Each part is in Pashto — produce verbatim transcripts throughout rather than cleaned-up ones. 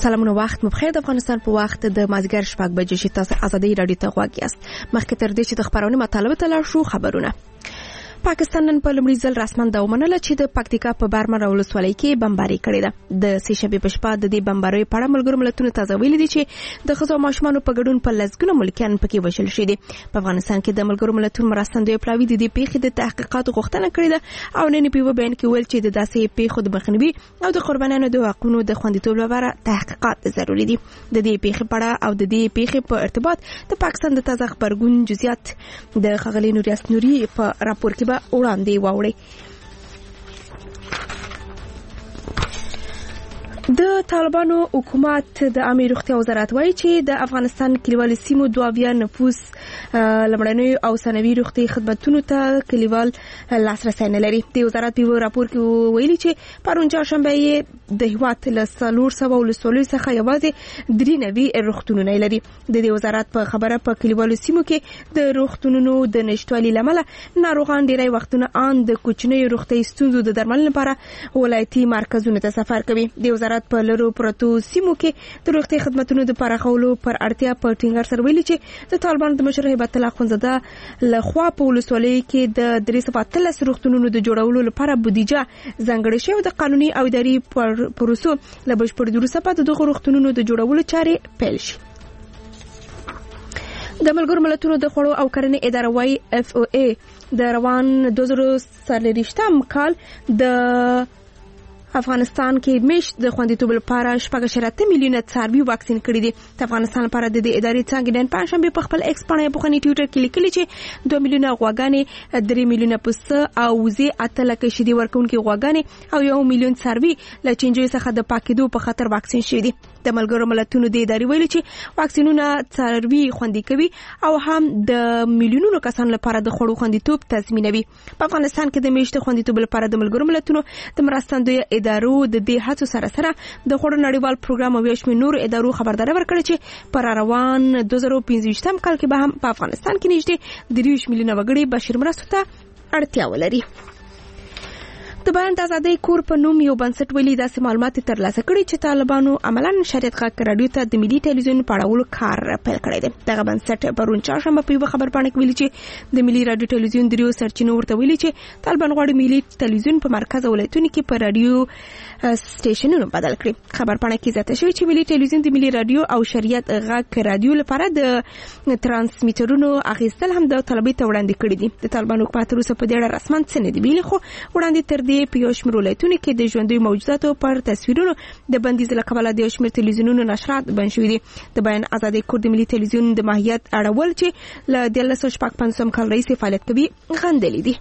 سلامونه وخت مو بخیر. د افغانستان په وخت د مازیګر شپږ بجې چې تاسو ازادي رادیو ته غواړئ یاست. مخکې تر دې چې د خبرونې مطالبه ته لاړ شو، خبرونه. پاکستان نن په لومړي ځل رسما دا ومنله چې د پکتیکا په برمن ولسوالۍ کې بمباري کړې ده. د سې شنبې په شپه د دې بمبارۍ په اړه ملګرو ملتونو تازه ویلي دي چې د ښځو او ماشومانو په ګډون په لسګونه ملکیان پکې وژل شوي دي. په افغانستان کې د ملګرو ملتونو مرستندوی پلاوي د دې پیښې د تحقیقاتو غوښتنه کړې ده او نن په یو بیان کې ویل چې د داسې پیښو د مخنیوي او د قربانیانو د حقوقو د خوندیتوب لپاره تحقیقات ضروري دي. د دې پیښې په اړه او د دې پیښې په ارتباط د پاکستان د تازه خبرګون جزئیات د ښاغلي نوریاس نوري په راپور کې به وړاندې وړي. د طالبانو حکومت د عامه روغتیا وزارت وایي چې د افغانستان کلیوالي سیمو دوه نفوس لمړنیو او ثانوي روغتي خدماتو ته کلیوال لاسرسي نه لري. د وزارت په راپور کې ویلي چې پرون چهارشنبه د هیواد له څلور سوه ولسوالیو څخه یوازې درې نوي روغتونونه لري. د دې وزارت په خبره په کلیوالو سیمو کې د روغتونونو د نشټوالي لامل ناروغان ډیری وختونه ان د کوچنیو روغتي ستونزو د درملنې لپاره ولایتي مرکزونو ته سفر کوي. د وزارت په لرو پروتو سیمو کې د روغتي خدماتو د پراخولو پر اړتیا په ټینګار سره ویلي چې د طالبانو د مشر هیبت الله اخوندزاده لخوا په ولسوالۍ کې د درې سوه اتلس روغتونونو د جوړولو لپاره بودیجه ځانګړې شوې د قانوني او اداري پروسو له بشپړېدو وروسته په دغه روغتونونو د جوړولو چارې پیل شي. د ملګرو ملتونو د خوړو او کرنې اداره وايي اف او ای د روان دوه زره څلوېښتم کال د افغانستان کې مشت د خوندیتوب لپاره شپږ اعشاریه اته میلیونه څاروي واکسین کړي دي. د افغانستان لپاره د دې ادارې څنګه نن پنځشنبه په خپل ایکس باندې په خني ټویټر کې لیکلي چې دوه میلیونه غواګانې، درې میلیونه پسه او وزې، اته لکه شیدې ورکونکي غواګانې او یو میلیون څاروي له چینجیو څخه د پاکېدو په خطر واکسین شوي دي. د ملګرو ملتونو د ادارې ویلي چې واکسینونه څاروي خوندي کوي او هم د میلیونونو کسانو لپاره د خوړو خوندیتوب تضمینوي. په افغانستان کې د میشت خوندیتوب لپاره د ملګرو ملتونو د مرستندوی ادارو د دې هڅو سره سره د خوړو نړیوال پروګرام او یو نور ادارو خبرداري ورکړه چې پر روان دوه زره پنځه کال کې به هم په افغانستان کې نږدې دېرش میلیونه وګړي بشري مرستو ته اړتیا ولري. د بیان د ازادۍ کور په نوم یو بنسټ ویلي داسې معلومات ترلاسه کړي چې طالبانو عملاً شریعت غږ رادیو ته د ملي ټلویزیون په اړولو کار پیل کړی دی. دغه بنسټ پرون چهارشنبه په یوه خبرپاڼه کې ویلي چې د ملي رادیو ټلویزیون دریو سرچینو ورته ویلي چې طالبان غواړي ملي ټلویزیون په مرکز ولایتونو کې په رادیو سټیشنونو بدل کړي. خبرپاڼه کې زیاته شوې چې ملي ټلویزیون د ملي رادیو او شریعت غږ رادیو لپاره د ترانسمیټرونو اخیستل هم د طلبۍ ته وړاندې کړي دي. د طالبانو حکومت وروسته په دې اړه رسما څه نه دي ویلي، خو وړاندې تر دې په یو شمېر ولایتونو کې د ژوندیو موجوداتو پر تصویرونو د بندیز له کبله د یو شمېر ټلویزیونونو نشرات بند شوي دي. د بیان ازادۍ کور د ملي ټلویزیون د ماهیت اړول چې له دیارلس سوه شپږ پنځوسم کال راهیسې فعالیت کوي غندلي دي.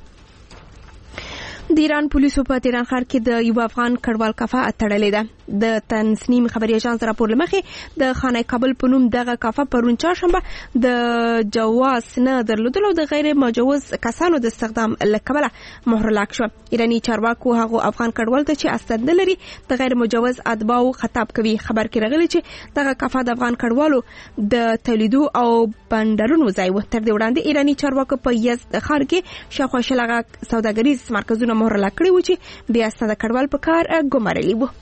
د ایران پولیسو په تهران ښار کې د یو افغان کډوال کافه تړلې ده. د تنسنیم خبري اژانس راپور لمخې د خانه کابل په نوم دغه کافه پرون چهارشنبه د جواز نه درلودلو د غیر مجوز کسانو د استخدام لکبله مهر لاک شو. ایرانی چارواکو هغه افغان کډوال ته چې استاد نه لري د غیر مجوز اتباعو خطاب کوي. خبر کې راغلی چې دغه کافه د افغان کډوالو د تولیدو او بندرونو ځای و. تر دې وړاندې ایرانی چارواکو په یزد ښار کې شاوخوا شل سوداګریز مرکزونه مهر لاک کړي و چې بیا اسناد کډوال په کار ګمارلي وو.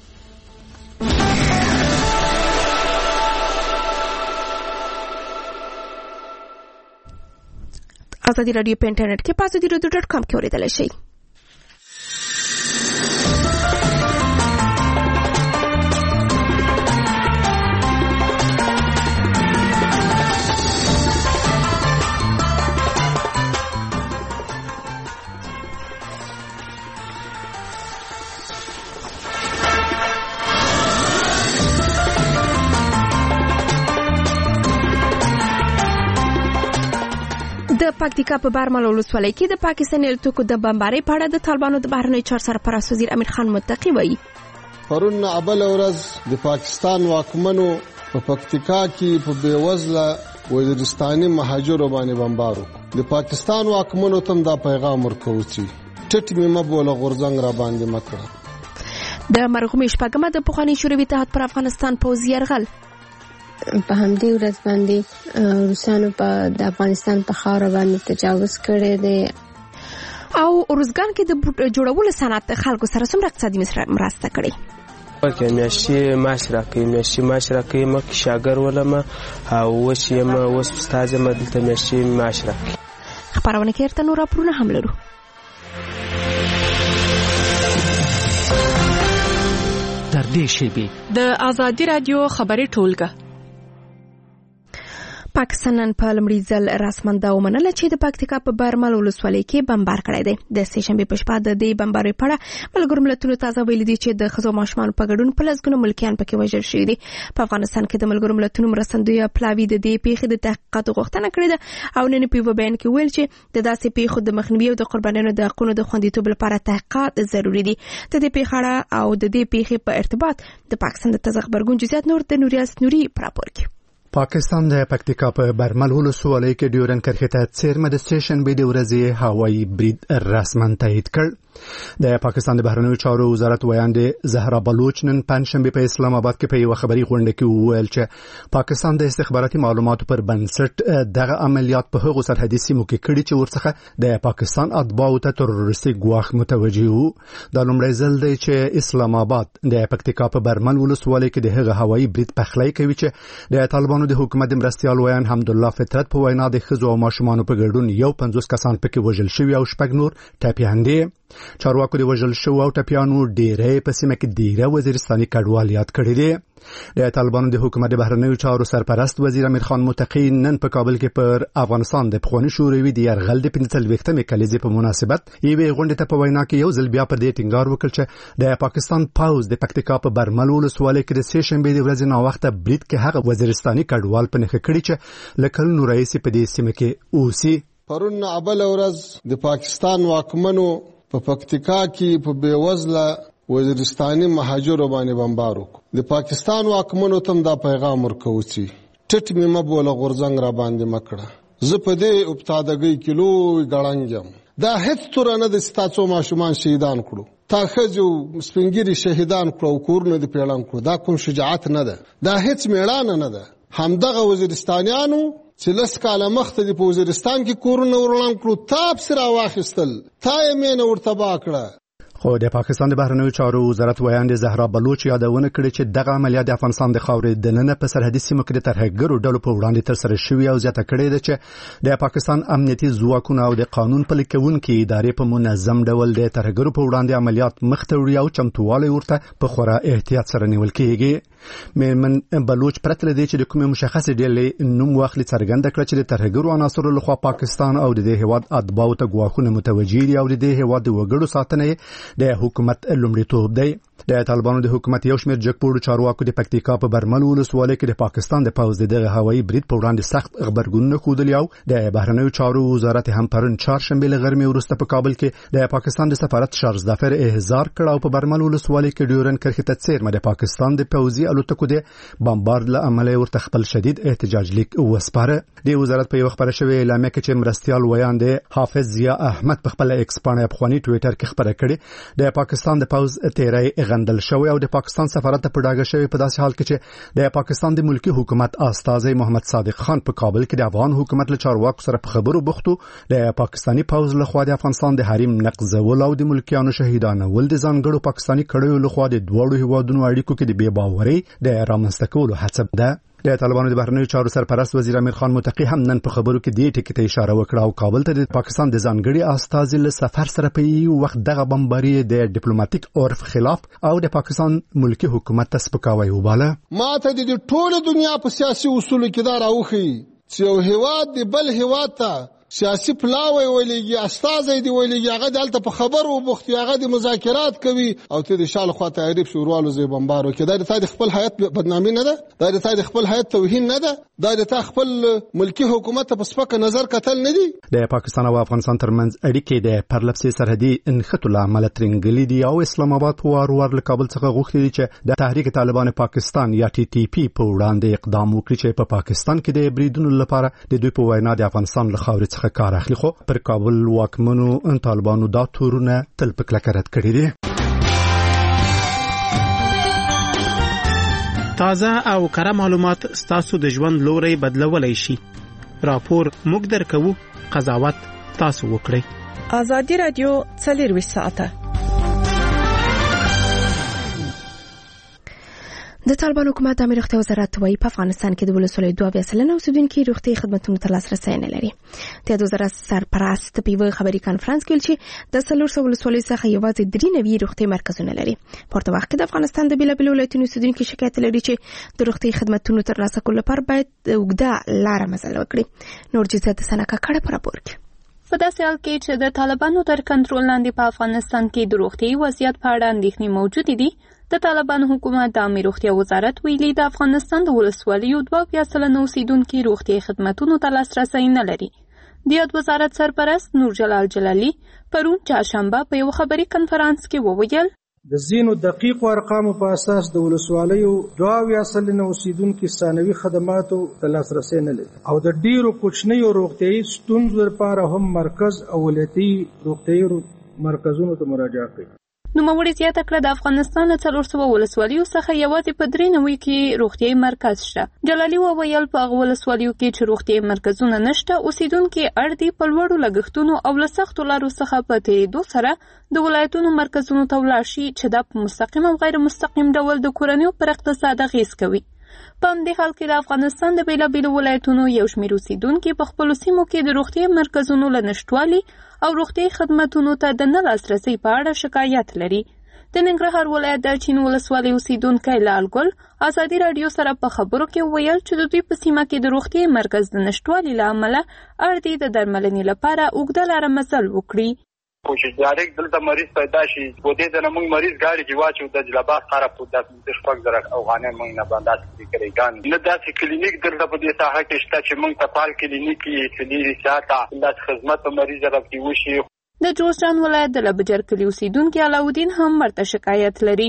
ازادي رادیو په انټرنیټ کې په ازادي رادیو ډاټ کام کې اوریدلای شئ. د پکتیکا په برمل ولسوالۍ کې د پاکستاني الوتکو د بمبارۍ په اړه د طالبانو د بهرنیو چارو سرپرست وزیر امیر خان متقي وایي پرون ابل ورځ د پاکستان واکمنو په پکتیکا کې په بیوزله وزیرستاني مهاجرو باندې بمبار وکړ. د پاکستان واکمنو تم دا پیغام ورکوي چې ټټ مې مبوله غورځنګ را باندې مکړه. د مرغومي شپږمه د پخواني شوروي اتحاد پر افغانستان پوځ یرغل په همدې ورځ باندې روسانو په د افغانستان په خاوره باندې تجاوز کړی دی. او ارزګان کې د جوړولو صنعت خلکو سره څومره اقتصادي مرسته کړې؟ اوکې میاشتې معاش راکوي میاشتې معاش راکوي مخکې شاګر ولم او اوس یم اوس استاد یم دلته میاشتې معاش راکوي. خبرونه کې ارته نور راپورونه هم لرو. تر دې شیبې د ازادي رادیو خبري ټولګه پاکستان نن په لومړي ځل رسماً دا ومنله چې د پکتیکا په برمل ولسوالۍ کې بمبار کړی دی. د سې شنبې په شپه د دې بمبارۍ په اړه ملګرو ملتونو تازه ویلي دي چې د ښځو او ماشومانو په ګډون په لسګونو ملکیان پکې وژل شوي دي. په افغانستان کې د ملګرو ملتونو مرستندویه پلاوي د دې پیښې د تحقیقاتو غوښتنه کړې ده او نن په یو بیان کې ویل چې د داسې پیښو د مخنیوي او د قربانیانو د حقونو د خوندیتوب لپاره تحقیقات ضروري دي. د دې پیښې او د دې پیښې په ارتباط د پاکستان د تازه خبرګون جزئیات نور د نوریاس نوري راپور کې. پاکستان د پکتیکا په برمل ولسوالۍ کې ډیورن کرښې ته څیرمه د سټیشن به د ورځې هوایي برید رسماً تایید کړ. د پاکستان د بهرنیو چارو وزارت ویاندې زهرا بلوچ نن پنځشنبه په اسلام آباد کې په یو خبري غونډه کې وویل چې پاکستان د استخباراتي معلوماتو پر بنسټ دغه عملیات په هغو سرحدي سیمو کې کړي چې ورڅخه د پاکستان اتباعو ته تروریستي ګواښ متوجه وو. دا لومړی ځل دی چې اسلام آباد د پکتیکا په برمل ولسوالۍ کې د هغه هوایي برید پخلی کوي چې د طالبانو د حکومت مرستيال ویان حمدالله فطرت په وینا د ښځو او ماشومانو په ګډون یو پنځوس کسان پکې وژل شوي او شپږ نور ټپیان دي. چارواکو د وژل شوو او ټپیانو ډیری په سیمه کې ډیره وزیرستاني کډوال یاد کړي دي. د طالبانو د حکومت د بهرنیو چارو سرپرست وزیر امیر خان متقی نن په کابل کې پر افغانستان د پخوانی شوروي د یرغل د پنځه څلوېښتمې کلیزې په مناسبت یوې غونډې ته په وینا کې یو ځل بیا پر دې ټینګار وکړ چې د پاکستان پوځ د پکتیکا په برمل ولسوالۍ کې د سې شنبې د ورځې ناوخته برید کې هغه وزیرستاني کډوال په نښه کړي چې له کلونو راهیسې په دې سیمه کې اوسي. پرون ابل ورځ د پاکستان واکمنو په پکتیکا کې په بیوزله وزیرستاني مهاجرو باندې بمبار وکړ. د پاکستان واکمنو تم دا پیغام ورکوي چې ټټ مې مبوله غورځنګ را باندې مکړه زه په دې ابتداګي کیلو غړنګم دا هیڅ تور نه د ستاسو ماشومان شهیدان کړو تا خځو سپنګيري شهیدان کړو کورونه د پیړان کړو دا کوم شجاعت نه ده دا هیڅ میړانه نه ده. همدغه وزیرستانیانو چې لس کاله مخته د وزیرستان کې کورونه ورلان کړو تاب سره واخیستل تا یې مینه ورته باکړه. خو د پاکستان د بهرنیو چارو وزارت ویاندې زهرا بلوچ یادونه کړې چې دغه عملیات د افغانستان د خاورې دننه په سرحدي سیمو کې د ترهګرو ډلو په وړاندې ترسره شوي او زیاته کړې ده چې د پاکستان امنیتي ځواکونه او د قانون پلي کوونکي ادارې په منظم ډول د ترهګرو په وړاندې عملیات مخته وړي او چمتووالی ورته په خورا احتیاط سره نیول کېږي. میرمن بلوچ پرته له دې چې د کومې مشخصې ډلې نوم واخلي څرګنده کړه چې د ترهګرو عناصرو لخوا پاکستان او د دې هیواد اتباعو ته ګواښونه متوجه دي او د دې هیواد د وګړو ساتنه د حکومت لومړیتوب دی. د طالبانو د حکومت یو شمېر جګپوړو چارواکو د پکتیکا په برمل ولسوالۍ کې د پاکستان د پوځ دغه هوایي برید په وړاندې سخت خبرګونونه ښودلي او د بهرنیو چارو وزارت هم پرون چهارشنبې له غرمې وروسته په کابل کې د پاکستان د سفارت شارز ظفر احضار کړ او په برمل ولسوالۍ کې ډیورن کرښې ته څیرمه د پاکستان د پوځي الوتکو د بمبارد له امله ورته خپل شدید احتجاج لیک وسپاره. د وزارت په یو خبره شوې اعلامیه کې چې مرستيال ویاند حافظ ضیا احمد په خپل ایکس پاڼه افغاني ټوئیټر کې خبره کړې د پاکستان د پوځ تیرای غندل شوی او د پاکستان سفارت په ډاګه شوی په داسې حال کې چې د پاکستان د ملکی حکومت استاذ محمد صادق خان په کابل کې د افغان حکومت له چارواکو سره په خبرو بوختو د پاکستاني پوځ لخوا د افغانستان د حریم نقضول او د ملکیانو شهیدانو ول د ځانګړو پاکستاني کړیو لخوا د دوړو هیوادونو اړیکو کې د بې باورۍ د رامنځته کولو هڅه ده. د طالبانو د بهرنیو چارو سرپرست وزیر امیر خان متقی هم نن په خبرو کې دې ټکي ته اشاره وکړه او کابل ته د پاکستان د ځانګړي استاذ له سفر سره په یو وخت دغه بمباري د ډیپلوماټیک عرف خلاف او د پاکستان ملکی حکومت ته سپکاوی وباله. ماته د ټوله دنیا په سیاسي اصولو کې دا راوخی چې یو هیواد د بل هیواد ته سیاسي پلاوی ولېږي استازی دی ولېږي هغه دلته په خبرو بوختي هغه د مذاکرات کوي او ته د شال خوا تعریف شوروالو زی بمبارو کې دا د تا خپل حیات بدنامي نه ده دا د تا خپل حیات توهین نه ده دا د تا خپل ملکی حکومت په سپکه نظر کتل نه دي. د پاکستان او افغانستان ترمنځ اړیکې د پرلپسې سرحدي انخټو له امله ترنګلې دي او اسلام آباد په وار وار له کابل څخه غوښتي دي چې د تحریک طالبان پاکستان یا ټي ټي پی په وړاندې اقدام وکړي چې په پاکستان کې د بریدونو لپاره د دوی په وینا د افغانستان له خاورې څخه کار اخلي. خو پر کابل واکمنو طالبانو دا تورونه تل په کلکه رد کړي دي. تازه او کره معلومات ستاسو د ژوند لوري بدلولای شي. راپور موږ درکو، قضاوت تاسو وکړئ. ازادي رادیو څلور ساعته د طالبان حکومت د امریکا وزارت وايي په افغانستان کې د ولسوالۍ دوه اویا سلنه اوسیدونکو روغتي خدماتو ته لاسرسي نه لري. د وزارت سرپرست په یو خبري کانفرنس کې چې د څلور سوه ولسوالۍ څخه یوازې درې نوي روغتي مرکزونه لري. په ورته وخت کې د افغانستان د بیلابیلو ولایتونو اوسیدونکو شکایت لري چې د روغتي خدماتو ترلاسه کولو لپاره باید اوږده لار مزل وکړي. نور جزئیات سنکه کړه پر راپور کې. په داسې حال کې چې د طالبانو تر کنټرول لاندې په افغانستان کې د روغتي وضعیت په اړه اندېښنې موجودې دي، د طالبانو حکومت د عامه روغتیا وزارت ویلي د افغانستان د ولسوالیو دوه اویا سلنه اوسیدونکي روغتي خدماتو ته لاسرسی نه لري. د یاد وزارت سرپرست نور جلال جلالي پرون چهارشنبه په یو خبري کانفرنس کې وویل د زینو دقیق ارقامو په اساس د ولسوالیو دوه اویا سلنه اوسیدونکو ثانوي خدماتو ته لاسرسی نه لري او د ډیرو کوچنیو روغتيایي ستونزو لپاره هم مرکز او ولایتي روغتيایي مرکزونو ته مراجعه کوي. نوموړي زیاته کړه د افغانستان له څلور سوه ولسوالیو څخه یوازې په درې نوي کې روغتیایي مرکز شته. جلالي وویل په هغه ولسوالیو کې چې روغتیایي مرکزونه نشته، اوسیدونکي اړ دي په لوړو لګښتونو او له سختو لارو څخه په تېرېدو سره د ولایتونو مرکزونو ته ولاړ شي چې دا په مستقیم او غیر مستقیم ډول د کورنیو پر اقتصاد اغېز کوي. په همدې حال کې د افغانستان د بیلابیلو ولایتونو یو شمېر اوسیدونکي په خپلو سیمو کې د روغتیایي مرکزونو له نشتوالي او روغتیایي خدماتونو ته د نه لاسرسي په اړه شکایت لري. د ننګرهار ولایت د چین ولسوالۍ اوسیدونکی لال ګل ازادي راډیو سره په خبرو کې ویل چې د دوی په سیمه کې د روغتیایي مرکز د نشتوالي له امله اړ دي د درملنې لپاره اوږده لاره مزل وکړي. خو چې ډایرکټ دلته مریض پیدا شي و دې د موږ مریض ګاډي کې واچو د جلبات سره په داسې شپږ زره افغانۍ موږ نه باندې کړی ګان نه داسې کلینیک دلته په دې ساحه کې شته چې موږ ته پال کلینیک کې سلیری ساته د خدمت مریض راځي وشي. د جوزجان ولایت د لبجر کلی اوسیدونکي علاودین هم مرته شکایت لري.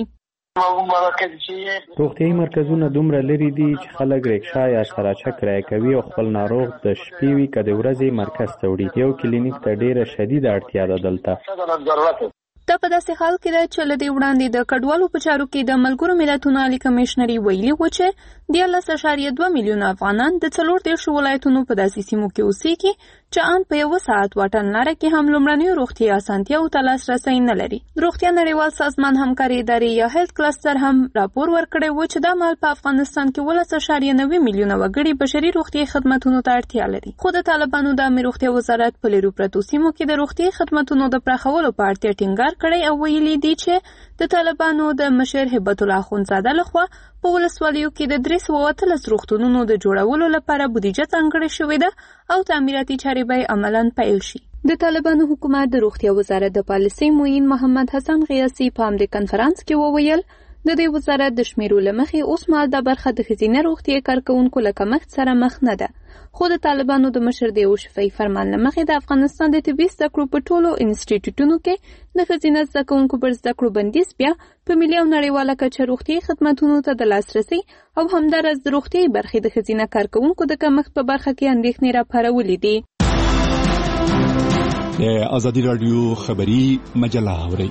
روغتیایي مرکزونه دومره لري دي چې خلک ریکشا یا سراچه کرایه کوي او خپل ناروغ د شپې وي که د ورځې مرکز ته وړي. یو کلینیک ته ډیره شدیده اړتیا ده دلته. دا په داسې حال کې ده چې له دې وړاندې د کډوالو په چارو کې د ملګرو ملتونو عالي کمیشنري ویلي و چې دیارلس اعشاریه دوه میلیونه افغانان د څلور دېرشو ولایتونو په داسې سیمو کې اوسېږي چې ان په یوه ساعت واټن لاره کې هم لومړنیو روغتیایي اسانتیاوو ته لاسرسی نه لري. د روغتیا نړیوال سازمان همکاري ادارې یا هیلت کلسټر هم راپور ورکړی و چې دا مهال په افغانستان کې اوولس اعشاریه نوي میلیونه وګړي بشري روغتیایي خدماتونو ته اړتیا لري. خو د طالبانو د عامه روغتیا وزارت په لیرو پرتو سیمو کې د روغتیایي خدماتونو د پراخولو په اړتیا ټینګار کړی او ویلي دي چې د طالبانو د مشر هبت الله اخوندزاده لخوا په ولسوالیو کې د درې سوه اتلس روغتونونو د جوړولو لپاره بودیجه ځانګړې شوې ده او تعمیراتي چارې به عملاً پیل شي. د طالبانو حکومت د روغتیا وزارت د پالیسۍ معین محمد حسن غیاسي په همدې کنفرانس کې وویل د دې وزارت د شمیرو له مخې اوس مهال دا برخه د ښځینه روغتیایي کارکوونکو له کمښت سره مخ نه ده. خو د طالبانو د مشر د یو شفاهي فرمان له مخې د افغانستان د طبي زده کړو په ټولو انسټیټیوټونو کې د ښځینه زده کوونکو پر زده کړو بندیز بیا په ملي او نړیواله کچه روغتیایي خدماتونو ته د لاسرسي او همداراز د روغتیایي برخې د ښځینه کارکوونکو د کمښت په برخه کې اندېښنې راپارولې دي. د ازادي راډیو خبري مجله اورئ.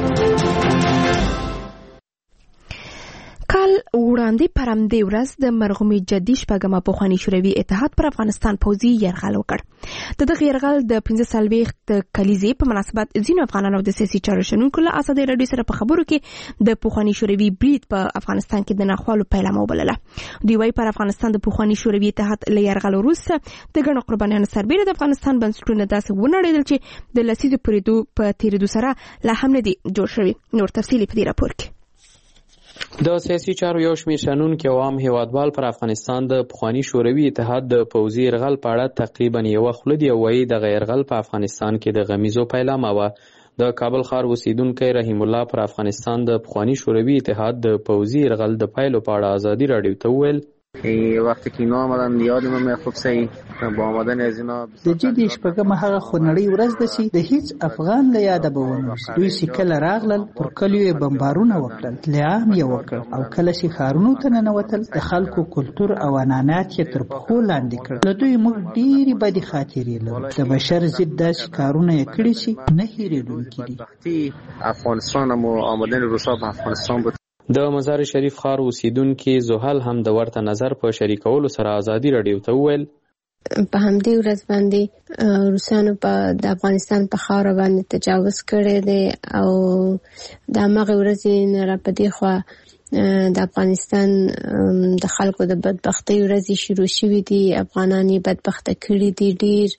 کال وړاندې پر همدې ورځ د مرغومي جدي شپږمه پخواني شوروي اتحاد پر افغانستان پوځي یرغل وکړ. د دغه یرغل د پنځه څلوېښت کلیزې په مناسبت ځینو افغانانو د سیاسي چارو شنونکو له ازادي راډیو سره په خبرو کې د پخواني شوروي برید په افغانستان کې د ناخوالو پیلامه وبلله. دوی وایي پر افغانستان د پخواني شوروي اتحاد له یرغل وروسته د ګڼو قربانیانو سربېره د افغانستان بنسټونه داسې ونړېدل چې د لسیزو په تېرېدو سره لا هم نه دي جوړ شوي. نور تفصیلي په دې راپور کې. د سیاسي چارو یو شمېر شنونکي او عام هیوادوال پر افغانستان د پخواني شوروي اتحاد د پوځي یرغل په اړه تقریبا یوه خوله دي او وایي دغه یرغل په افغانستان کې د غمیزو پیلامه وه. د کابل ښار اوسیدونکی رحیم الله پر افغانستان د پخواني شوروي اتحاد د پوځي یرغل د پیلو په اړه ازادي راډیو ته وویل وقتی که اینا آمدن یادم خوب سی با آمدن از اینا د جدي شپږمه هغه خونړۍ ورځ ده چې د هیڅ افغان له یاده به ونه دوی چې کله راغلل پر کلیو یې بمبارونه وکړل، قتلعام یې وکړ او کله چې ښارونو ته ننوتل د خلکو کلتور او عنعنات یې تر پښو لاندې کړل. له دوی موږ ډېرې بدې خاطرې لرو. د بشر ضد داسې کارونه یې کړي چې نه هېرېدونکي دي. افغانستان هم آمدن روسا په افغانستان بود. د مزار شریف ښار اوسیدونکي زحل هم د ورته نظر په شریکولو سره ازادي راډیو ته وویل په همدې ورځ باندې روسانو په د افغانستان په خاوره باندې تجاوز کړی دی او د هماغې ورځې نه را په دې خوا د افغانستان د خلکو د بدبختۍ ورځې شروع شوې دي. افغانان یې بدبخته کړي دي. ډېر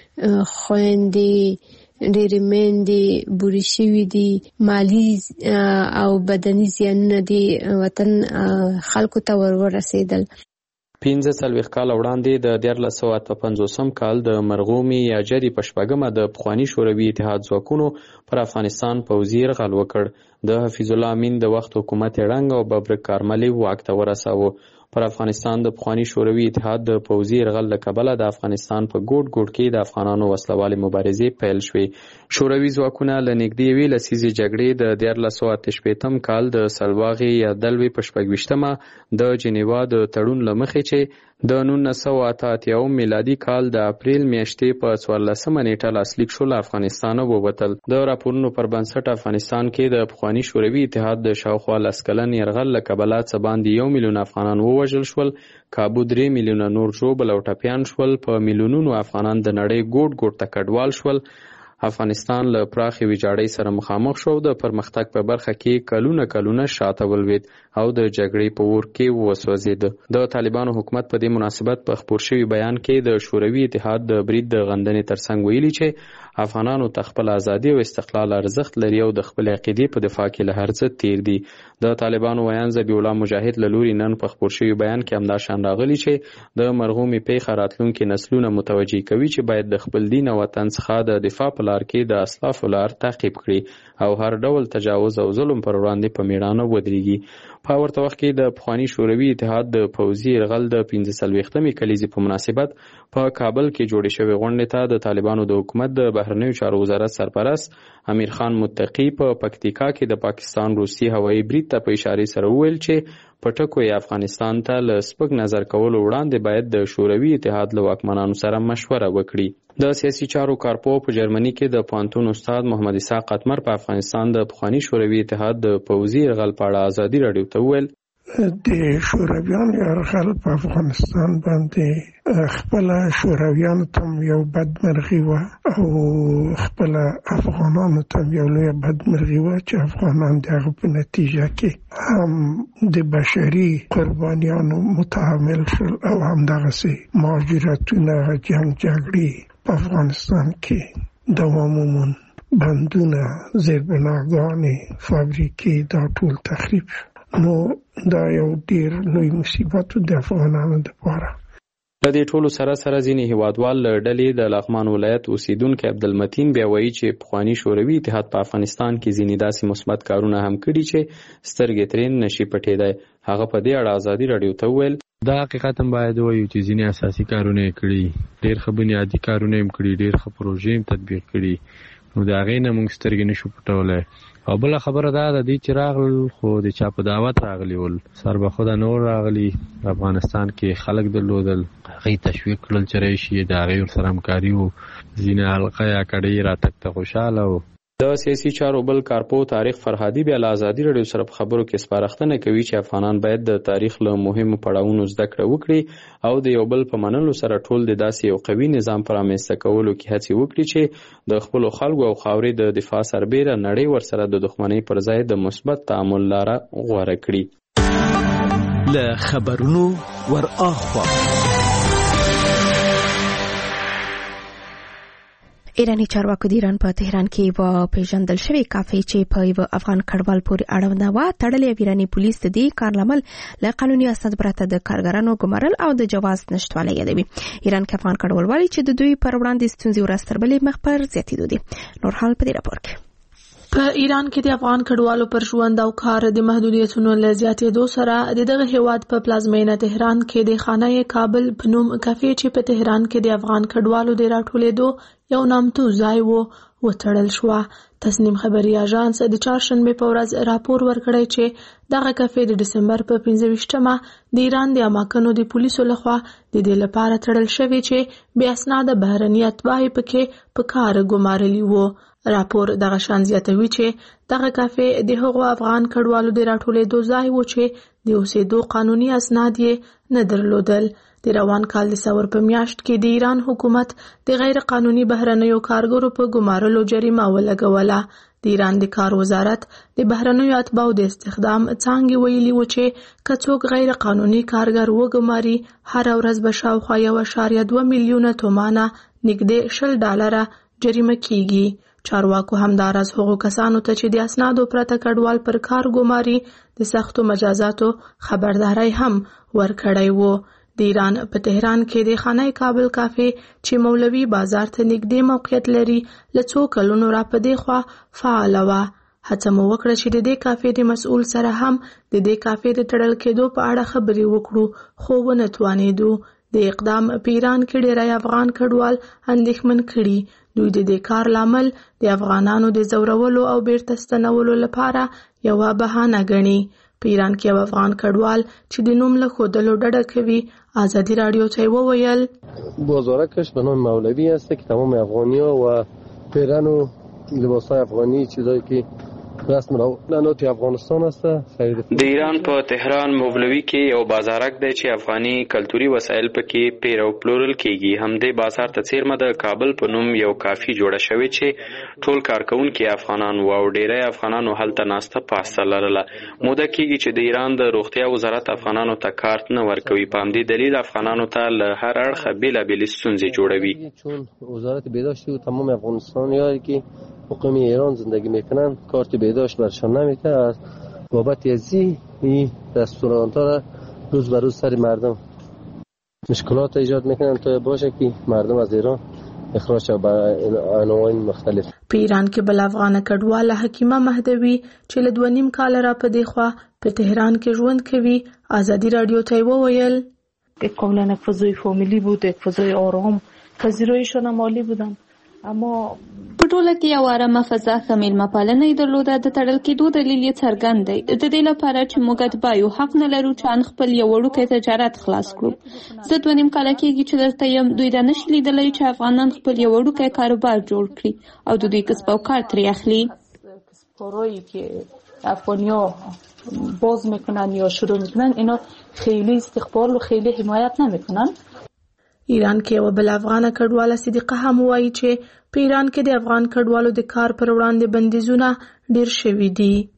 خویندې ډېرې میندې بورې شوي دي. مالي او بدني زیانونه دي وطن خلکو ته ور ورسېدل. پنځه څلوېښت کاله وړاندې د دیارلس سوه اته پنځوسم کال د مرغومي یا جدي په شپږمه د پخواني شوروي اتحاد ځواکونو پر افغانستان پوځي یرغل وکړ. د حفیظ الله امین د وخت حکومت یې ړنګ او ببرک کارملي واک ته ورساوه. پر افغانستان د پخواني شوروي اتحاد د پوځي یرغل له کبله د افغانستان په ګوټ ګوټ کې د افغانانو وسلوالې مبارزې پیل شوې. شوروي ځواکونه له نږدې یوې لسیزې جګړې د دیارلس سوه اته شپېتم کال د سلواغې یا دلوې په شپږویشتمه د جنیوا د تړون له مخې چې د نولس سوه اته اتیاوم میلادي کال د اپریل میاشتې په څوارلسمه نیټه لاسلیک شو له افغانستانه ووتل. د راپورونو پر بنسټ افغانستان کې د پخواني شوروي اتحاد د شاوخوا لس کلن یرغل له کبله څه باندې یو میلیون افغانان ووژل شول، کابو درې میلیونه نور ژوبل او ټپیان شول، په میلیونونو افغانان د نړۍ ګوټ ګوټ ته کډوال شول. افغانستان له پراخې ویجاړۍ سره مخامخ شو. د پرمختګ په برخه کې کلونه کلونه شاته ولوید او د جګړې په اور کې وسوځېد. د طالبانو حکومت په دې مناسبت په خپور شوي بیان کې د شوروي اتحاد د برید د غندنې ترڅنګ ویلي چې افغانانو ته خپل ازادي او استقلال ارزښت لري او د خپل عقیدې په دفاع کې له هر څه تیر دي. د طالبانو ویان ذبیح الله مجاهد له لوري نن په خپور شوي بیان کې همدا شان راغلی چې د مرغومي پیښه راتلونکي نسلونه متوجي کوي چې باید د خپل دین او وطن څخه د دفاع په لار کې د اسلافو لار تعقیب کړي او هر ډول تجاوز او ظلم پر وړاندې په میړانه ودرېږي. په ورته وخت کې د پخواني شوروي اتحاد د پوځي یرغل د پنځه څلوېښتمې کلیزې په مناسبت په کابل کې جوړې شوې غونډې ته د طالبانو د حکومت د بهرنیو چارو وزارت سرپرست امیر خان متقي په پکتیکا کې د پاکستان روسي هوایي برید ته په اشارې سره وویل چې په ټکو یې افغانستان ته له سپک نظر کولو وړاندې باید د شوروي اتحاد له واکمنانو سره مشوره وکړي. د سیاسي چارو کارپوه په جرمني کې د پوهنتون استاد محمد اسحاق قطمر په افغانستان د پخواني شوروي اتحاد د پوځي یرغل په اړه ازادي راډیو ته وویل د شورویانو یرغل په افغانستان باندې خپل شورویانو ته یو بدمرغي وه او خپل افغانانو ته یو لویه بدمرغي وه چې افغانان د هغه په نتیجه کې هم د بشري قربانیانو متحمل شول او همدغسې مهاجرتونه جنګ جګړې په افغانستان کې دوام وموند. بندونه، زیربناګانې، فابریکې دا ټول تخریب شو. نو دا یو ډیر لوی مصیبت د افغانانو لپاره. د دې ټولو سره سره ځینې هیوادوال له ډلې د لغمان ولایت اوسیدونکي عبدالمتین بیا وایي چې پخواني شوروي اتحاد په افغانستان کې ځینې داسې مثبت کارونه هم کړي چې سترګې ترې نشي پټېدی. هغه په دې اړه ازادي راډیو ته وویل دا حقیقت هم باید ووایو چې ځینې اساسي کارونه یې کړي، ډېر ښه بنیادي کارونه یې کړي، ډېر ښه پروژې هم تطبیق کړي. نو د هغې نه موږ سترګې نشو پټولی. او بله خبره دا ده دوی چې راغلل خو د چا په دعوت راغلي ول، سربخوده نور راغلي. افغانستان کې خلک درلودل، هغوی تشویق کړل چې راشي، د هغې ورسره همکاري و. ځینې حلقه یا کډۍ راتګ ته خوشحاله و. د سیاسي چارو بل کارپو طارق فرهادي بیا له ازادي راډیو سره په خبرو کې سپارښتنه کوي چې افغانان باید د تاریخ له مهمو پړاوونو زده کړه وکړي او د یو بل په منلو سره ټول د داسې یو قوي نظام په رامنځته کولو کې هڅې وکړي چې د خپلو خلکو او خاورې د دفاع سربیره نړۍ ورسره د دښمنۍ پر ځای د مثبت تعامل لاره غوره کړي. له خبرونو ور اخوا ایرانی چارواکو د ایران په تهران کې و پیژندل شوی کافي چې په یو افغان کډوال پورې اړوند و تړلې. ایرانی پولیس د دې کار لامل له قانوني اسناد پرته د کارګرانو ګمارل او د جواز نشټوالی یادوي. ایران کې افغان کډوال وايي چې د دوی پر وړاندې ستونزې ورځ تر بلې مخ پر زیاتېدو دي. نور حال په دې راپور کې په ایران کې د افغان کډوالو پر ژوند او کار د محدودیتونو له زیاتېدو سره د دغه هیواد په پلازمینه تهران کې د خانه کابل په نوم کافي چې په تهران کې د افغان کډوالو د راټولېدو یو نامتو ځای و وتړل شو. تسنیم خبري اژانس د چهارشنبه په ورځ راپور ورکړی چې دغه کافي د دسمبر په پنځه ویشتمه د ایران د اماکنو د پولیسو لخوا د دې لپاره تړل شوی چې بې اسناده بهرني اتباع پکې په کار ګمارلي وو. راپور دغه شان زیاتوي چې دغه کافي د هغو افغان کډوالو د راټولېدو ځای و چې د اوسېدو قانوني اسناد یې نه درلودل. د روان کال د سور په میاشت کې د ایران حکومت د غیر قانوني بهرنیو کارګرو په ګمارلو جریمه ولګوله. د ایران د کار وزارت د بهرنیو اتباعو د استخدام څانګې ویلي و چې که څوک غیر قانوني کارګر وګماري هر ورځ به شاوخوا یو اعشاریه دوه میلیونه تومانه نږدې شل ډالره جریمه کیږي. چارواکو همداراز هغو کسانو ته چې د اسنادو پرته کډوال پر کار ګماري د سختو مجازاتو خبرداری هم ورکړی وو. د ایران په تهران کې د خانه کابل کافي چې مولوي بازار ته نږدې موقعیت لري له څو کلونو را په دې خوا فعاله وه. هڅه مو وکړه چې د دې کافي د مسؤل سره هم د دې کافي د تړل کېدو په اړه خبرې وکړو خو ونه توانېدو. د اقدام په ایران کې ډېری افغان کډوال اندېښمن کړي. دوی د دې کار لامل د افغانانو د ځورولو او بیرته ستنولو لپاره یوه بهانه ګڼي. په ایران کې یو افغان کډوال چې د نوم له ښودلو ډډه کوي آزادی رادیو ته وویل بازارکش به نام مولوی است که تمام افغانی‌ها و پیرن و لباس‌های افغانی چیزایی که رسم الخط افغانستان است. د ایران په تهران مولوی کې یو بازارک دی چې افغاني کلتوري وسایل پکې پیر او پلورل کیږي. همدې بازار ته څیرمه د کابل په نوم یو کافي جوړه شوې چې ټول کارکونکي افغانان و او ډیری افغانانو هلته ناسته پاسته لرله. موده کیږي چې د ایران د روغتیا وزارت افغانانو ته کارت نه ورکوي. په همدې دلیل افغانانو ته له هر اړخه بیلابیلې ستونزې جوړوي. چون وزارت بهداشت و تمام افغانستانیایی که مقیم ایران زندگی میکنن کارت بهداشت برشان نمیده. از بابت ازی این رستوران‌ها را روز به روز سر مردم مشکلات ایجاد میکنن تا باشه که مردم از ایران اخراج شود به عناوین مختلف. په ایران کې بل افغان کډواله حکیمه مهدوی چې له دوه نیم کاله را په دې خوا په تهران کې ژوند کوي آزادی رادیو ته وویل کاملا فضای فامیلی بود، فضای آرام، پذیرایشان عالی بودن. اما په ټوله کې یو آرامه فضا ښه میلمه پالنه یې درلوده. د تړل کېدو دلیل یې څرګند دی. د دې لپاره چې موږ اتباع حق نه لرو چې ان خپل یو وړوکی تجارت خلاص کړو. زه دوه نیم کاله کېږي چې دلته یم. دوی دا نشي لیدلی چې افغانان خپل یو وړوکی کاروبار جوړ کړي او د دوی کسب او کار ترې اخلي. کارهایی که افغانیا باز میکنن یا شروع میکنن اینا خیلی استقبال و خیلی حمایت نمیکنن. ایران کې یو بل افغان کډواله صدیقه هم وایي چې په ایران کې د افغان کډوالو د کار پر وړاندې بندیزونه ډیر شوي دي.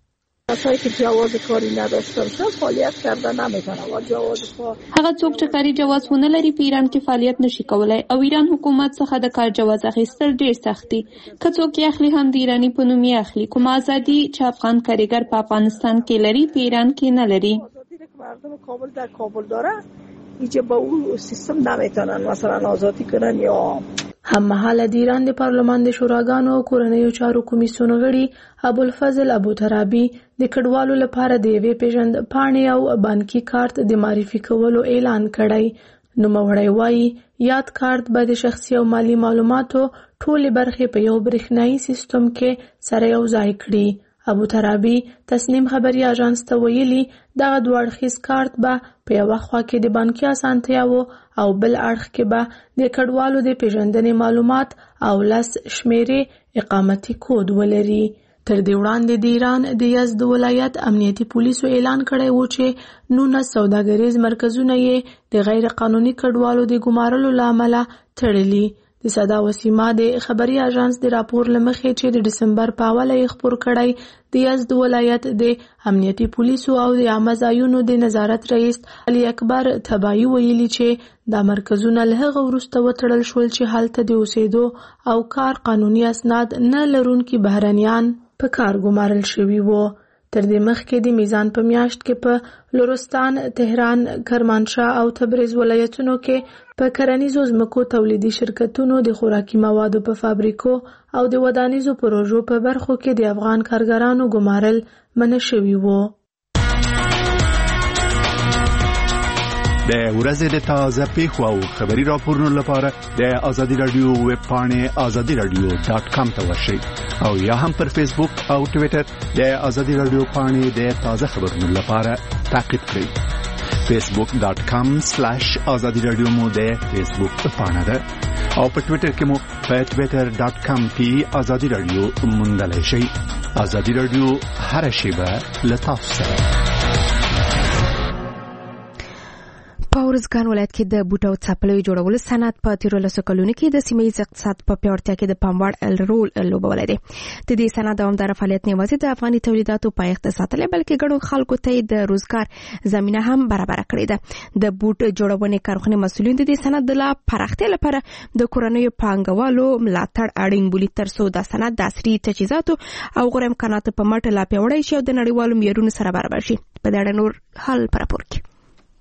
کسایی که جواز کاری نداشته باشن فعالیت کردن نمیتونن و جواز کار هغه څوک چې کاري جواز ونه لري په ایران کې فعالیت نشي کولای او ایران حکومت څخه د کار جواز اخیستل ډیر سخت دي. که څوک یې اخلي هم د ایرانی په نوم یې اخلي. کوم ازادي چې افغان کارګر په افغانستان کې لري په ایران کې نه لري. مردم کابل در کابل داره ایجا با اون سیستم نمیتونن مثلا آزادی کنن یا هم مهاله د ایران د پارلمان د شوراګانو او کورنیو چارو کمیسیون غړي ابوالفضل ابوترابي د کډوالو لپاره د یوې پیژند پاڼې او بانکي کارت د معرفي کولو اعلان کړی. نوموړی وایي یاد کارت به د شخصي او مالی معلوماتو ټولې برخې په یو برېښنایي سیستم کې سره یو ځای کړي. ابوترابي تسنیم خبري اژانس ته ویلي دغه دوه اړخیز کارت به په یوه خوا کې د بانکي اسانتیاوو او بل اړخ کې به د کډوالو د پیژندنې معلومات او لس شمیرې اقامتي کود ولري. تر دې وړاندې د ایران د یزد ولایت امنیتي پولیسو اعلان کړی و چې نولس سوداګریز مرکزونه یې د غیر قانوني کډوالو د ګمارلو له امله تړلي. د صدا وسیما د خبري اژانس د راپور لمخې چې د ډسمبر په اوله یې خپور کړی د یزد ولایت د امنیتي پولیسو او د عامه ځایونو د نظارت رئیس علي اکبر تبایی ویلي چې دا مرکزونه له هغه وروسته وتړل شول چې هلته د اوسېدو او کار قانوني اسناد نه لرونکي بهرنیان په کار ګمارل شوي وو. تر دې مخکې د میزان په میاشت کې په لورستان، تهران، کرمانشاه او تبریز ولایتونو کې په کرنیزو ځمکو تولیدي شرکتونو د خوراکي موادو په فابریکو او د ودانیزو پروژو په برخو کې د افغان کارګرانو ګمارل منع شوي وو. د ورځې د تازه پیښو او خبري راپورونو لپاره د آزادي رادیو ویب پاڼې آزادي رادیو ډاټ کام ته ورشئ او یا هم پر فیسبوک او ټویټر د آزادي رادیو پاڼې د تازه خبرونو لپاره تعقیب کړئ. فیسبوک ډاټ کام سلیش آزادي رادیو مو د فیسبوک پاڼه ده او په ټویټر کې مو په ټویټر ډاټ کام کې آزادي رادیو موندلای شئ. آزادي رادیو هر شیبه له تاسو سره. په ارزګان ولایت کې د بوټو څپلیو جوړولو صنعت په تیرو لسو کلونو کې د سیمه ییز اقتصاد په پیاوړتیا کې د پام وړ رول لوبولی دی. د دې صنعت دوامداره فعالیت نه یوازې د افغاني تولیداتو پایښت ساتلی بلکې ګڼو خلکو ته د روزګار زمینه هم برابره کړې ده. د بوټ جوړونې کارخانې مسؤلین د دې صنعت د لا پراختیا لپاره د کورنیو پانګوالو ملاتړ اړین بولي ترڅو دا صنعت د عصري تجهیزاتو او غوره امکاناتو په مټ لا پیاوړی شي او د نړیوالو معیارونو سره برابر شي. په دې اړه نور حال پر راپور کې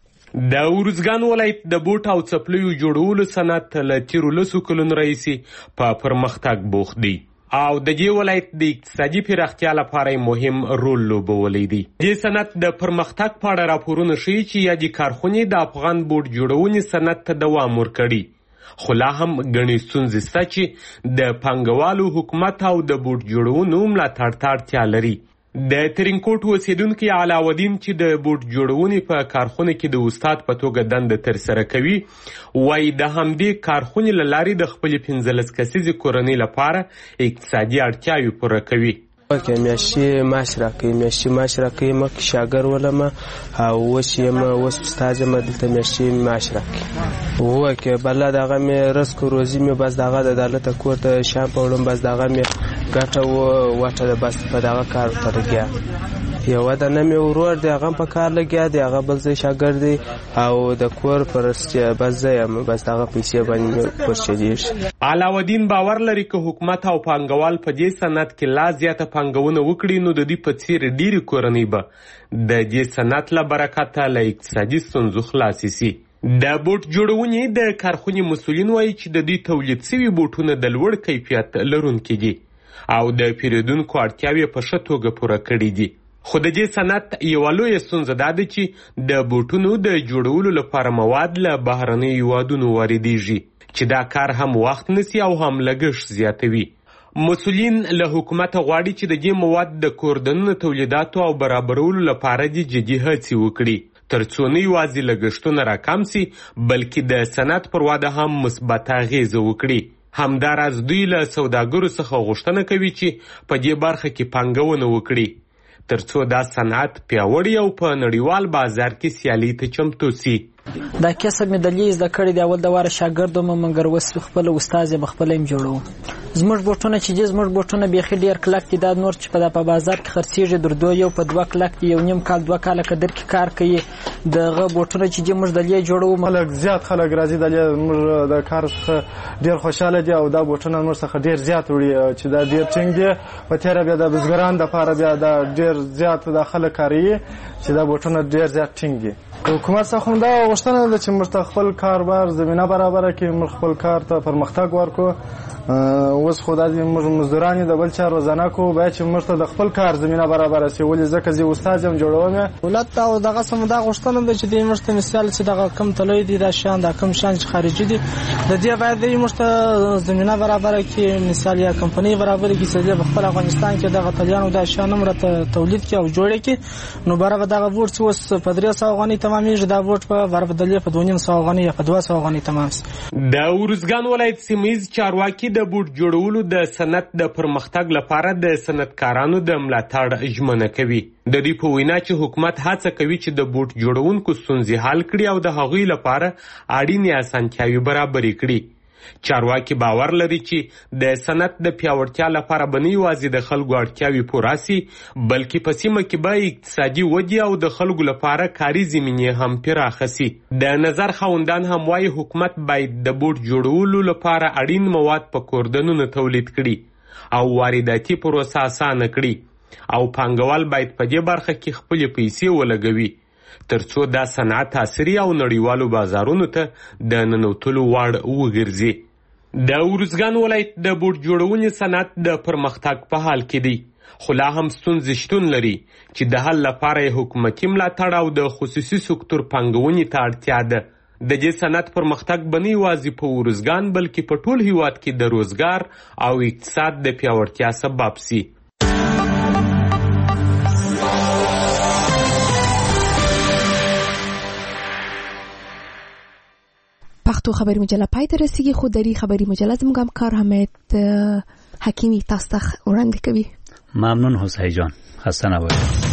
د ارزګان ولایت د بوټ او څپلیو جوړولو صنعت له تیرو لسو کلونو راهیسې په پرمختګ بوخت دی او د دې ولایت د اقتصادي پراختیا لپاره مهم رول لوبولی دی. دې صنعت د پرمختګ په اړه راپورونه ښیي چې یادې کارخونې د افغان بوټ جوړونې صنعت ته دوام ورکړي، خو لا هم ګڼې ستونزې شته چې د پانګوالو حکومت او د بوټ جوړونو ملاتړ ته اړتیا لري. د ترینکوټ اوسیدونکي علاودین چې د بوټ جوړونې په کارخونه کې د استاد په توګه دنده ترسره کوي وایي د همدې کارخونې له لارې د خپلې پنځلس کسیزې کورنۍ لپاره اقتصادي اړتیاوې پوره کوي. که میاشتي معاش راکوي میاشتي معاش راکوي مخکې شاګر ولمه او اوس یم اوس استاد یم دلته میاشتي معاش راکوي ووایه که بله دغه مې رزق و روزي مې بس دغه د دالته کور ته شام په وړم بس دغه مې ګټه وټه ده بس په دغه کار ته لګیا یوه دنه مې ورور دی هغه په کار لګیا دی هغه بل ځای شاګرد دی او د کور پرست بس زه یم بس دغه پیسې باندې مې پرچلیږي. علاودین باور لري که حکومت او پانګوال په دې صنعت کې لا زیاته پانګونه وکړي نو د دې په څیر ډېرې کورنۍ به د دې صنعت له برکته له اقتصادي ستونزو خلاصې سي. د بوټ جوړونې د کارخونې مسؤلین وایي چې د دې تولید شوي بوټونه د لوړ کیفیت لرونکي دي او د پیرودونکو اړتیاوې په ښه توګه پوره کړي دي. خو د دې صنعت یوه لویه ستونزه دا ده چې د بوټونو د جوړولو لپاره مواد له بهرنیو هیوادونو واردیږي چې دا کار هم وخت نیسي او هم لګښت زیاتوي. مسؤلین له حکومته غواړي چې د دې مواد د کور دننه تولیداتو او برابرولو لپاره دې جدي هڅې وکړي ترڅو نه یوازې لګښتونه راکم سي بلکې د صنعت پر وده هم مثبت اغیزه وکړي. همداراز دوی له سوداګرو څخه غوښتنه کوي چې په دې برخه کې پانګونه وکړي ترڅو دا صنعت پیاوړی او په نړیوال بازار کې سیالي ته چمتو سي. دا کسب مې د لیز د کړی دی اول د واره شاګرد وم مګر اوس خپل استاد یم خپل یم جوړوم. زموږ بوټونه چې دي زموږ بوټونه بیخي ډېر کلک دي دا نور چې په بازار کې خرڅېږي در دوه یو په دوه کلک دي یو نیم کال دوه کاله که در کې کار کوي دغه بوټونه چې دي موږ د لې جوړوو. خلک زیات خلک راځي د لې موږ د کار څخه ډېر خوشحاله دي او دا بوټونه موږ څخه ډېر زیات وړي چې دا ډېر ټینګ دي په تېره بیا د بزګرانو دپاره بیا دا ډېر زیات دا خلک کاروي چې دا بوټونه ډېر زیات ټینګ دي. حکومت څخه هم دا غوښتنه ده چې موږ ته خپل کاروبار زمینه برابره کړي موږ خپل کار ته پرمختګ ورکړو. اوس خو دا موږ مزدوران د بل چا روزانه کوو باید چې موږ ته د خپل کار زمینه برابره سي ولې ځکه زه استاد یم جوړوم. دولت او دغه سم دا غوښتنه ده چې دوی موږ ته مثال چې دغه کم تلوي دي دا شان دا کم شان چې خارجي دي د دې باید دوی موږ ته زمینه برابره کړي مثال یا کمپنۍ برابره کړي چې په خپل افغانستان کې دغه تلیانو دا شان مرته تولید کړي او جوړ کړي نو برابر دغه بوټ اوس په درې سوه افغانۍ تمامېږي دا بوټ په برابر په دوه نیم سوه افغانۍ یا په دوه سوه افغانۍ تمام سي. د ارزګان ولایت سیمه ییز چارواکي د بوټ جوړولو د صنعت د پرمختګ لپاره د صنعتکارانو د ملاتړ ژمنه کوي. د دې په وینا چې حکومت هڅه کوي چې د بوټ جوړونکو ستونزې حل کړي او د هغوی لپاره اړینې اسانتیاوې برابرې کړي. چارواکي باور لري چې د صنعت د پیاوړتیا لپاره به نه یوازې د خلکو اړتیاوې پوره سي بلکې په سیمه کې به اقتصادي ودې او د خلکو لپاره کاري زمینې هم پراخه سي. د نظر خاوندان هم وایي حکومت باید د بوټ جوړولو لپاره اړین مواد په کوردنونو تولید کړي او وارداتي پروسه اسانه کړي او پانګوال باید په دې برخه کې خپلې پیسې ولګوي ترڅو دا صنعت عصري او نړیوالو بازارونو ته د ننوتلو وړ وګرځي. د ارزګان ولایت د بوټ جوړونې صنعت د پرمختګ په حال کې دی خو لا هم ستونزې شتون لري چې د حل لپاره یې حکومتي ملاتړ او د خصوصي سکتور پانګونې ته اړتیا ده. د دې صنعت پرمختګ به نه یوازې په ارزګان بلکې په ټول هیواد کې د روزګار او اقتصاد د پیاوړتیا سبب سي. پښتو خبري مجله پای ته رسیږي خو دری خبري مجله زموږ همکار حمید حکیمی تاسو ته وړاندې کوي. ممنون حسین جان، خسته نباشید.